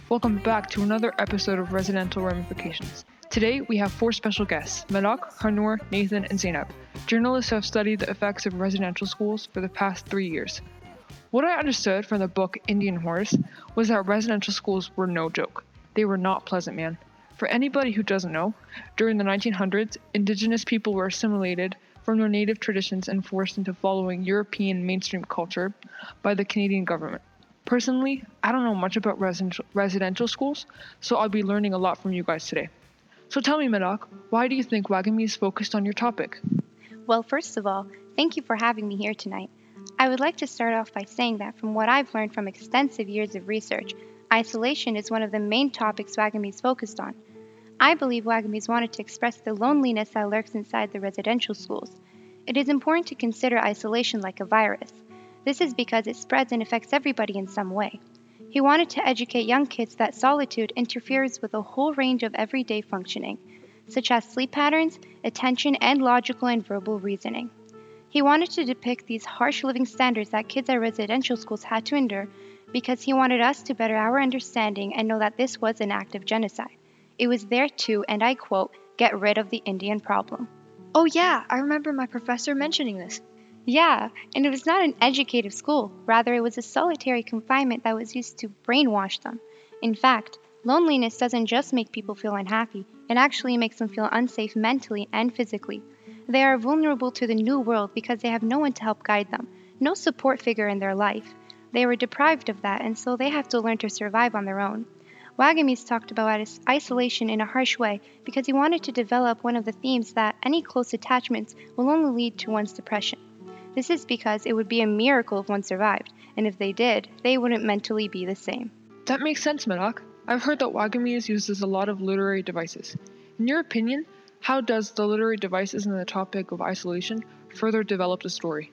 Welcome back to another episode of Residential Ramifications. Today we have 4 special guests, Malak, Harnoor, Nathan, and Zainab, journalists who have studied the effects of residential schools for the past 3 years. What I understood from the book Indian Horse was that residential schools were no joke. They were not pleasant, man. For anybody who doesn't know, during the 1900s, indigenous people were assimilated from their native traditions and forced into following European mainstream culture by the Canadian government. Personally, I don't know much about residential schools, so I'll be learning a lot from you guys today. So tell me, Malak, why do you think Wagami is focused on your topic? Well, first of all, thank you for having me here tonight. I would like to start off by saying that from what I've learned from extensive years of research, isolation is one of the main topics Wagami is focused on. I believe Wagamis wanted to express the loneliness that lurks inside the residential schools. It is important to consider isolation like a virus. This is because it spreads and affects everybody in some way. He wanted to educate young kids that solitude interferes with a whole range of everyday functioning, such as sleep patterns, attention, and logical and verbal reasoning. He wanted to depict these harsh living standards that kids at residential schools had to endure because he wanted us to better our understanding and know that this was an act of genocide. It was there to, and I quote, get rid of the Indian problem. Oh yeah, I remember my professor mentioning this. Yeah, and it was not an educative school. Rather, it was a solitary confinement that was used to brainwash them. In fact, loneliness doesn't just make people feel unhappy, it actually makes them feel unsafe mentally and physically. They are vulnerable to the new world because they have no one to help guide them, no support figure in their life. They were deprived of that, and so they have to learn to survive on their own. Wagamis talked about isolation in a harsh way because he wanted to develop one of the themes that any close attachments will only lead to one's depression. This is because it would be a miracle if one survived, and if they did, they wouldn't mentally be the same. That makes sense, Malak. I've heard that Wagami uses a lot of literary devices. In your opinion, how does the literary devices in the topic of isolation further develop the story?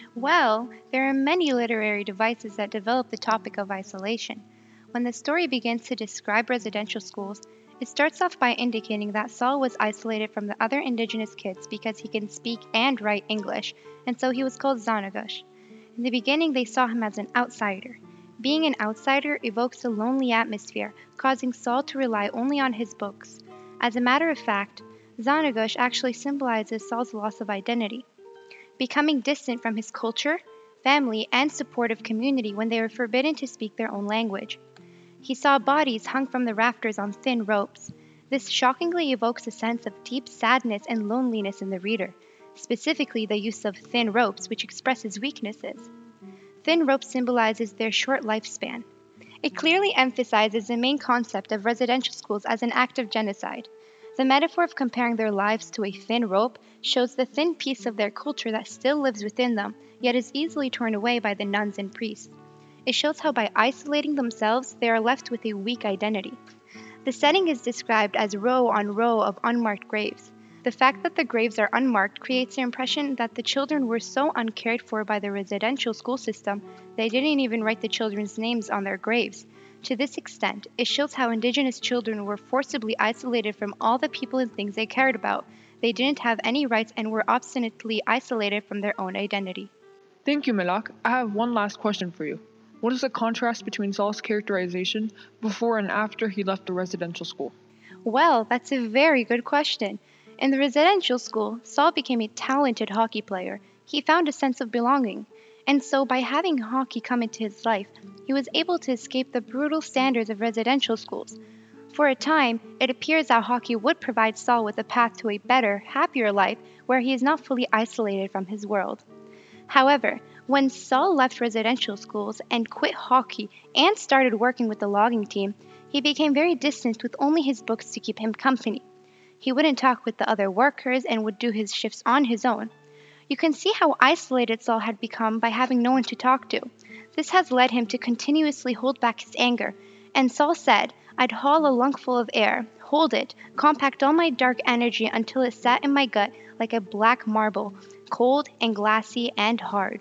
Well, there are many literary devices that develop the topic of isolation. When the story begins to describe residential schools, it starts off by indicating that Saul was isolated from the other indigenous kids because he can speak and write English, and so he was called Zanagush. In the beginning, they saw him as an outsider. Being an outsider evokes a lonely atmosphere, causing Saul to rely only on his books. As a matter of fact, Zanagush actually symbolizes Saul's loss of identity, becoming distant from his culture, family, and supportive community when they were forbidden to speak their own language. He saw bodies hung from the rafters on thin ropes. This shockingly evokes a sense of deep sadness and loneliness in the reader, specifically the use of thin ropes, which expresses weaknesses. Thin rope symbolizes their short lifespan. It clearly emphasizes the main concept of residential schools as an act of genocide. The metaphor of comparing their lives to a thin rope shows the thin piece of their culture that still lives within them, yet is easily torn away by the nuns and priests. It shows how by isolating themselves, they are left with a weak identity. The setting is described as row on row of unmarked graves. The fact that the graves are unmarked creates the impression that the children were so uncared for by the residential school system, they didn't even write the children's names on their graves. To this extent, it shows how indigenous children were forcibly isolated from all the people and things they cared about. They didn't have any rights and were obstinately isolated from their own identity. Thank you, Malak. I have one last question for you. What is the contrast between Saul's characterization before and after he left the residential school? Well, that's a very good question. In the residential school, Saul became a talented hockey player. He found a sense of belonging. And so, by having hockey come into his life, he was able to escape the brutal standards of residential schools. For a time, it appears that hockey would provide Saul with a path to a better, happier life where he is not fully isolated from his world. However, when Saul left residential schools and quit hockey and started working with the logging team, he became very distant with only his books to keep him company. He wouldn't talk with the other workers and would do his shifts on his own. You can see how isolated Saul had become by having no one to talk to. This has led him to continuously hold back his anger, and Saul said, "I'd haul a lungful of air, hold it, compact all my dark energy until it sat in my gut like a black marble, cold and glassy and hard."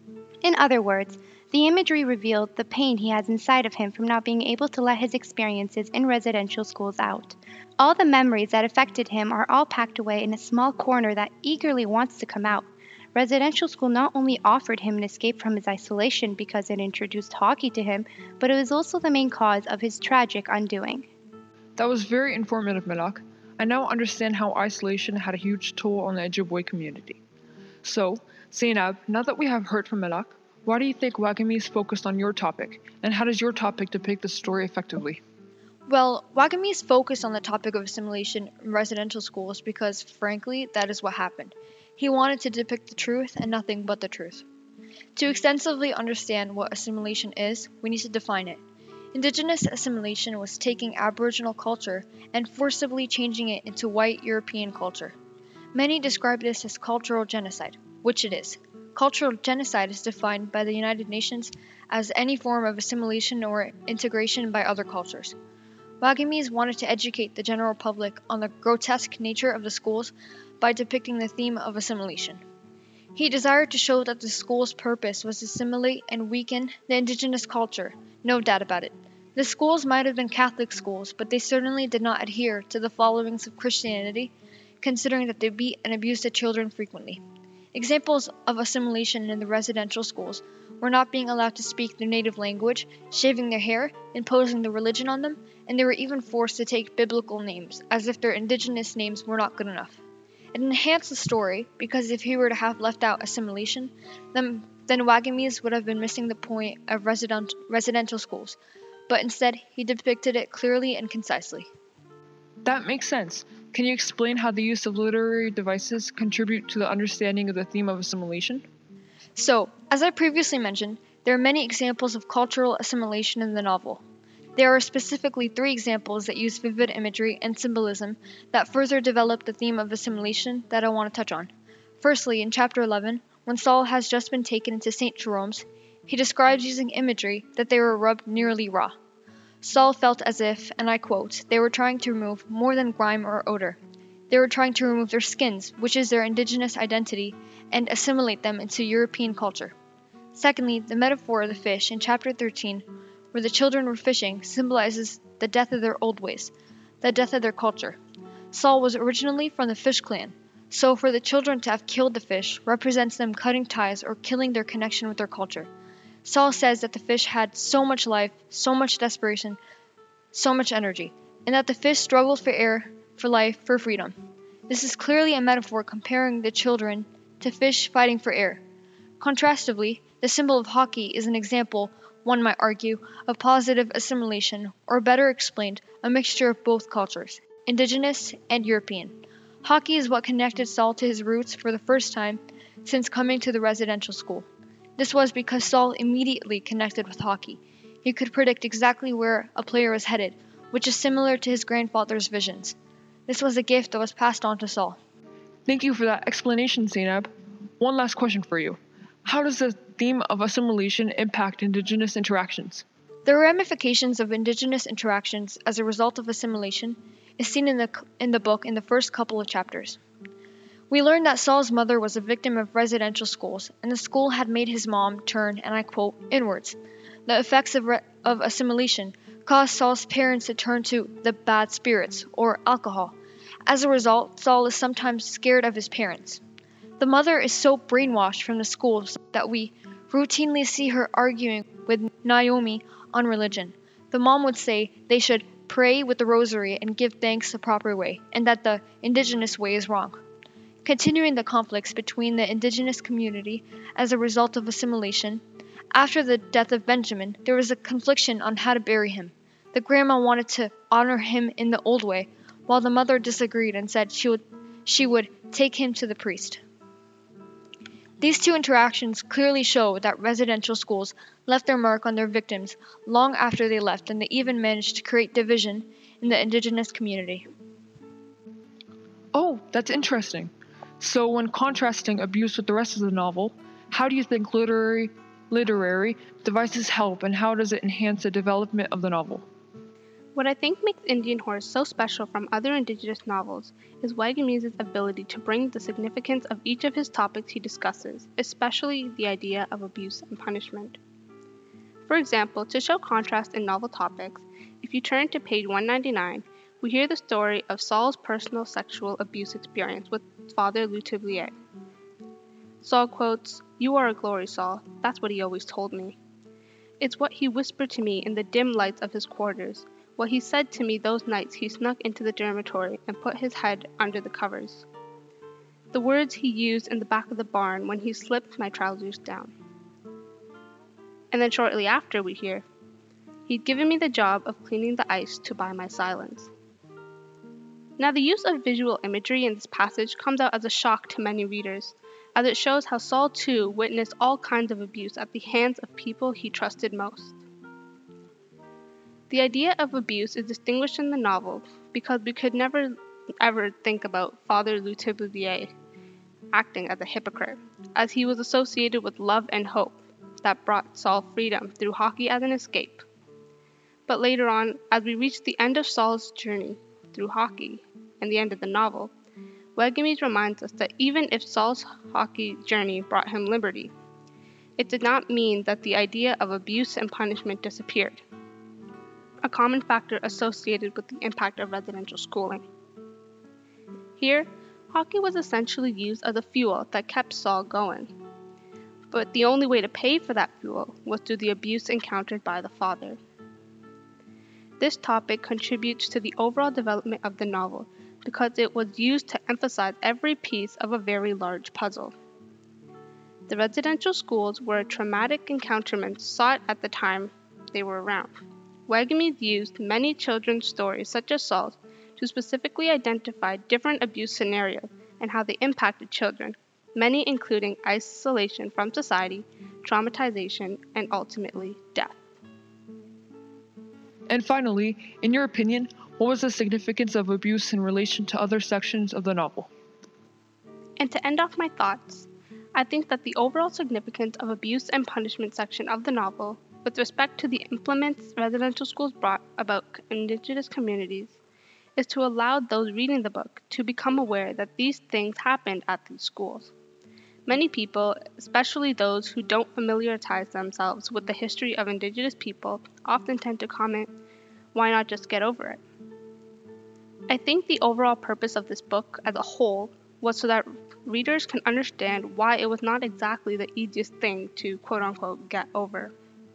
In other words, the imagery revealed the pain he has inside of him from not being able to let his experiences in residential schools out. All the memories that affected him are all packed away in a small corner that eagerly wants to come out. Residential school not only offered him an escape from his isolation because it introduced hockey to him, but it was also the main cause of his tragic undoing. That was very informative, Malak. I now understand how isolation had a huge toll on the Ojibwe community. So, Zainab, now that we have heard from Malak, why do you think Wagamis focused on your topic, and how does your topic depict the story effectively? Well, Wagamis focused on the topic of assimilation in residential schools because, frankly, that is what happened. He wanted to depict the truth and nothing but the truth. To extensively understand what assimilation is, we need to define it. Indigenous assimilation was taking Aboriginal culture and forcibly changing it into white European culture. Many describe this as cultural genocide, which it is. Cultural genocide is defined by the United Nations as any form of assimilation or integration by other cultures. Wagamis wanted to educate the general public on the grotesque nature of the schools by depicting the theme of assimilation. He desired to show that the school's purpose was to assimilate and weaken the indigenous culture, no doubt about it. The schools might have been Catholic schools, but they certainly did not adhere to the followings of Christianity, considering that they beat and abused the children frequently. Examples of assimilation in the residential schools were not being allowed to speak their native language, shaving their hair, imposing the religion on them, and they were even forced to take biblical names, as if their indigenous names were not good enough. It enhanced the story, because if he were to have left out assimilation, then Wagamis would have been missing the point of residential schools, but instead he depicted it clearly and concisely. That makes sense. Can you explain how the use of literary devices contribute to the understanding of the theme of assimilation? So, as I previously mentioned, there are many examples of cultural assimilation in the novel. There are specifically 3 examples that use vivid imagery and symbolism that further develop the theme of assimilation that I want to touch on. Firstly, in chapter 11, when Saul has just been taken into St. Jerome's, he describes using imagery that they were rubbed nearly raw. Saul felt as if, and I quote, they were trying to remove more than grime or odor. They were trying to remove their skins, which is their indigenous identity, and assimilate them into European culture. Secondly, the metaphor of the fish in chapter 13, where the children were fishing, symbolizes the death of their old ways, the death of their culture. Saul was originally from the fish clan, so for the children to have killed the fish represents them cutting ties or killing their connection with their culture. Saul says that the fish had so much life, so much desperation, so much energy, and that the fish struggled for air, for life, for freedom. This is clearly a metaphor comparing the children to fish fighting for air. Contrastively, the symbol of hockey is an example, one might argue, of positive assimilation, or better explained, a mixture of both cultures, indigenous and European. Hockey is what connected Saul to his roots for the first time since coming to the residential school. This was because Saul immediately connected with hockey. He could predict exactly where a player was headed, which is similar to his grandfather's visions. This was a gift that was passed on to Saul. Thank you for that explanation, Zainab. One last question for you. How does the theme of assimilation impact Indigenous interactions? The ramifications of Indigenous interactions as a result of assimilation is seen in the book in the first couple of chapters. We learn that Saul's mother was a victim of residential schools, and the school had made his mom turn, and I quote, inwards. The effects of assimilation caused Saul's parents to turn to the bad spirits, or alcohol. As a result, Saul is sometimes scared of his parents. The mother is so brainwashed from the schools that we routinely see her arguing with Naomi on religion. The mom would say they should pray with the rosary and give thanks the proper way, and that the indigenous way is wrong. Continuing the conflicts between the indigenous community as a result of assimilation, after the death of Benjamin, there was a confliction on how to bury him. The grandma wanted to honor him in the old way, while the mother disagreed and said she would take him to the priest. These two interactions clearly show that residential schools left their mark on their victims long after they left, and they even managed to create division in the indigenous community. Oh, that's interesting. So when contrasting abuse with the rest of the novel, how do you think literary devices help, and how does it enhance the development of the novel? What I think makes Indian Horse so special from other Indigenous novels is Wagamis' ability to bring the significance of each of his topics he discusses, especially the idea of abuse and punishment. For example, to show contrast in novel topics, if you turn to page 199, we hear the story of Saul's personal sexual abuse experience with Father Lutevlier. Saul quotes, "You are a glory, Saul. That's what he always told me." It's what he whispered to me in the dim lights of his quarters, what he said to me those nights he snuck into the dormitory and put his head under the covers. The words he used in the back of the barn when he slipped my trousers down. And then shortly after, we hear, he'd given me the job of cleaning the ice to buy my silence. Now, the use of visual imagery in this passage comes out as a shock to many readers, as it shows how Saul too witnessed all kinds of abuse at the hands of people he trusted most. The idea of abuse is distinguished in the novel because we could never ever think about Father Letellier acting as a hypocrite, as he was associated with love and hope that brought Saul freedom through hockey as an escape. But later on, as we reach the end of Saul's journey through hockey and the end of the novel, Weggemes reminds us that even if Saul's hockey journey brought him liberty, it did not mean that the idea of abuse and punishment disappeared, a common factor associated with the impact of residential schooling. Here, hockey was essentially used as a fuel that kept Saul going. But the only way to pay for that fuel was through the abuse encountered by the father. This topic contributes to the overall development of the novel because it was used to emphasize every piece of a very large puzzle. The residential schools were a traumatic encounterment sought at the time they were around. Weggemes used many children's stories, such as Saul's, to specifically identify different abuse scenarios and how they impacted children, many including isolation from society, traumatization, and ultimately death. And finally, in your opinion, what was the significance of abuse in relation to other sections of the novel? And to end off my thoughts, I think that the overall significance of abuse and punishment section of the novel, with respect to the implements residential schools brought about Indigenous communities, is to allow those reading the book to become aware that these things happened at these schools. Many people, especially those who don't familiarize themselves with the history of Indigenous people, often tend to comment, "Why not just get over it?" I think the overall purpose of this book as a whole was so that readers can understand why it was not exactly the easiest thing to quote-unquote get over.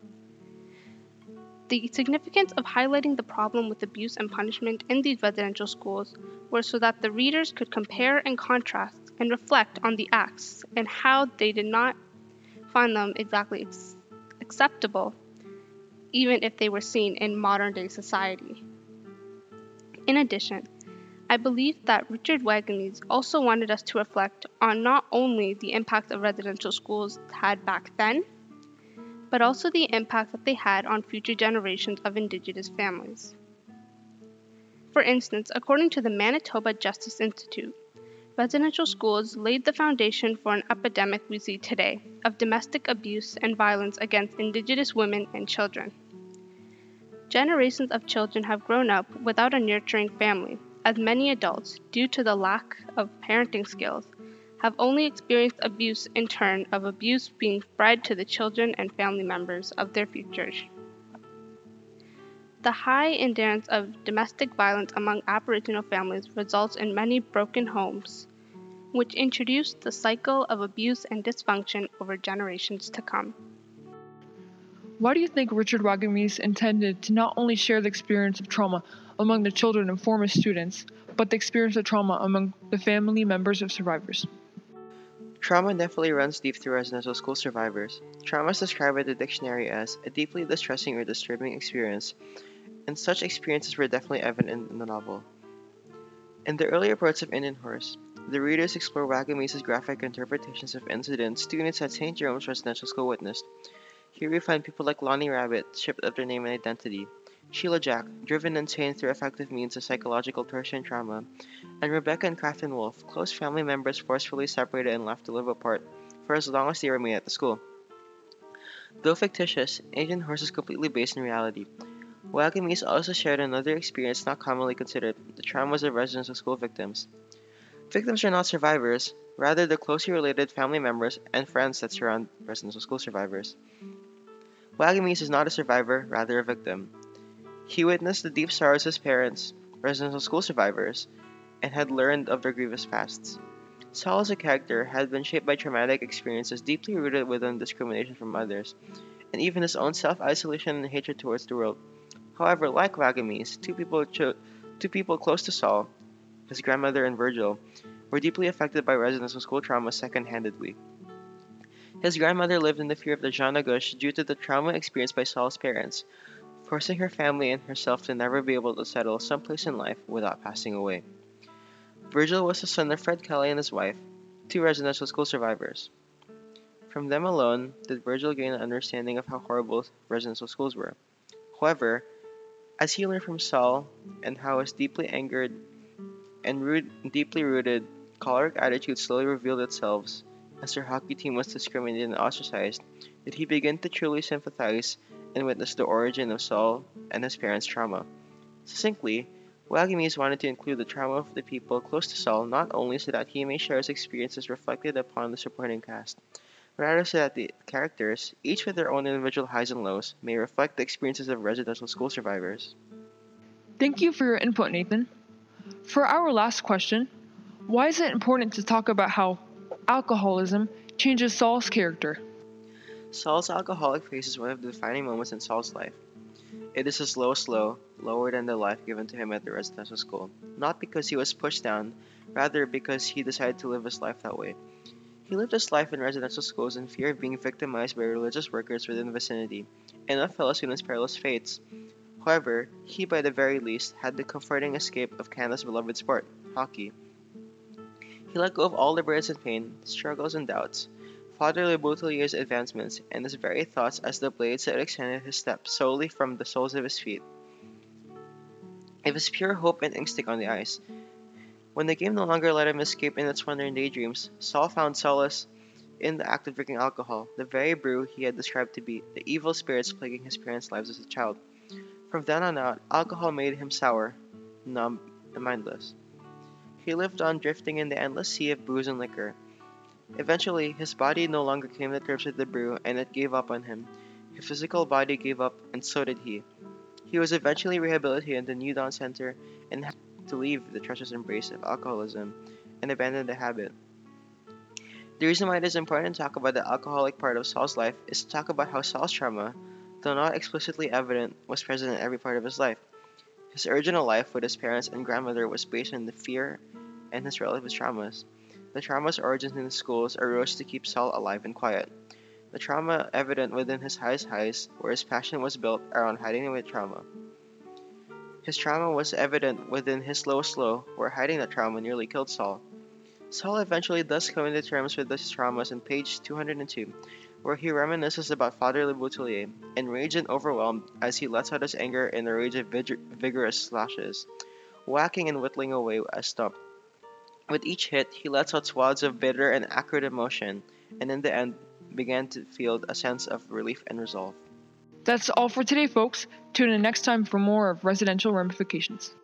The significance of highlighting the problem with abuse and punishment in these residential schools was so that the readers could compare and contrast and reflect on the acts and how they did not find them exactly acceptable, even if they were seen in modern-day society. In addition, I believe that Richard Weggemes also wanted us to reflect on not only the impact of residential schools had back then, but also the impact that they had on future generations of Indigenous families. For instance, according to the Manitoba Justice Institute, residential schools laid the foundation for an epidemic we see today of domestic abuse and violence against Indigenous women and children. Generations of children have grown up without a nurturing family, as many adults, due to the lack of parenting skills, have only experienced abuse in turn of abuse being spread to the children and family members of their futures. The high incidence of domestic violence among Aboriginal families results in many broken homes, which introduce the cycle of abuse and dysfunction over generations to come. Why do you think Richard Weggemes intended to not only share the experience of trauma among the children and former students, but the experience of trauma among the family members of survivors? Trauma definitely runs deep through residential school survivors. Trauma is described by the dictionary as a deeply distressing or disturbing experience, and such experiences were definitely evident in the novel. In the earlier parts of Indian Horse, the readers explore Weggemes' graphic interpretations of incidents students at St. Jerome's Residential School witnessed. Here we find people like Lonnie Rabbit, stripped of their name and identity, Sheila Jack, driven insane through effective means of psychological torture and trauma, and Rebecca and Catherine Wolfe, close family members forcefully separated and left to live apart for as long as they remained at the school. Though fictitious, Indian Horse is completely based in reality. Weggemes also shared another experience not commonly considered, the traumas of residential school victims. Victims are not survivors, rather the closely related family members and friends that surround residential school survivors. Weggemes is not a survivor, rather a victim. He witnessed the deep sorrows of his parents, residential school survivors, and had learned of their grievous pasts. Saul as a character had been shaped by traumatic experiences deeply rooted within discrimination from others, and even his own self-isolation and hatred towards the world. However, like Wagamis, two people close to Saul, his grandmother and Virgil, were deeply affected by residential school trauma second-handedly. His grandmother lived in the fear of the Janagush due to the trauma experienced by Saul's parents, forcing her family and herself to never be able to settle someplace in life without passing away. Virgil was the son of Fred Kelly and his wife, two residential school survivors. From them alone did Virgil gain an understanding of how horrible residential schools were. However, as he learned from Saul and how his deeply angered and deeply rooted choleric attitude slowly revealed itself as their hockey team was discriminated and ostracized, did he begin to truly sympathize and witness the origin of Saul and his parents' trauma. Succinctly, Wagamis wanted to include the trauma of the people close to Saul not only so that he may share his experiences reflected upon the supporting cast, but rather so that the characters, each with their own individual highs and lows, may reflect the experiences of residential school survivors. Thank you for your input, Nathan. For our last question, why is it important to talk about how alcoholism changes Saul's character? Saul's alcoholic phase is one of the defining moments in Saul's life. It is his lowest low, lower than the life given to him at the residential school, not because he was pushed down, rather because he decided to live his life that way. He lived his life in residential schools in fear of being victimized by religious workers within the vicinity, and of fellow students' perilous fates. However, he by the very least had the comforting escape of Canada's beloved sport, hockey. He let go of all the burdens and pain, struggles and doubts, Father Le Boutilier's advancements, and his very thoughts as the blades that extended his steps solely from the soles of his feet. It was pure hope and instinct on the ice. When the game no longer let him escape in its wandering daydreams, Saul found solace in the act of drinking alcohol, the very brew he had described to be the evil spirits plaguing his parents' lives as a child. From then on out, alcohol made him sour, numb, and mindless. He lived on drifting in the endless sea of booze and liquor. Eventually, his body no longer came to terms with the brew, and it gave up on him. His physical body gave up, and so did he. He was eventually rehabilitated in the New Dawn Center and had to leave the treacherous embrace of alcoholism and abandon the habit. The reason why it is important to talk about the alcoholic part of Saul's life is to talk about how Saul's trauma, though not explicitly evident, was present in every part of his life. His original life with his parents and grandmother was based on the fear and his relatives' traumas. The trauma's origins in the schools arose to keep Saul alive and quiet. The trauma evident within his highest highs, where his passion was built around hiding away trauma. His trauma was evident within his lowest low, where hiding that trauma nearly killed Saul. Saul eventually does come into terms with his traumas on page 202, where he reminisces about Father Le Boutelier, enraged and overwhelmed as he lets out his anger in a rage of vigorous slashes, whacking and whittling away a stump. With each hit, he lets out swaths of bitter and acrid emotion, and in the end, began to feel a sense of relief and resolve. That's all for today, folks. Tune in next time for more of Residential Ramifications.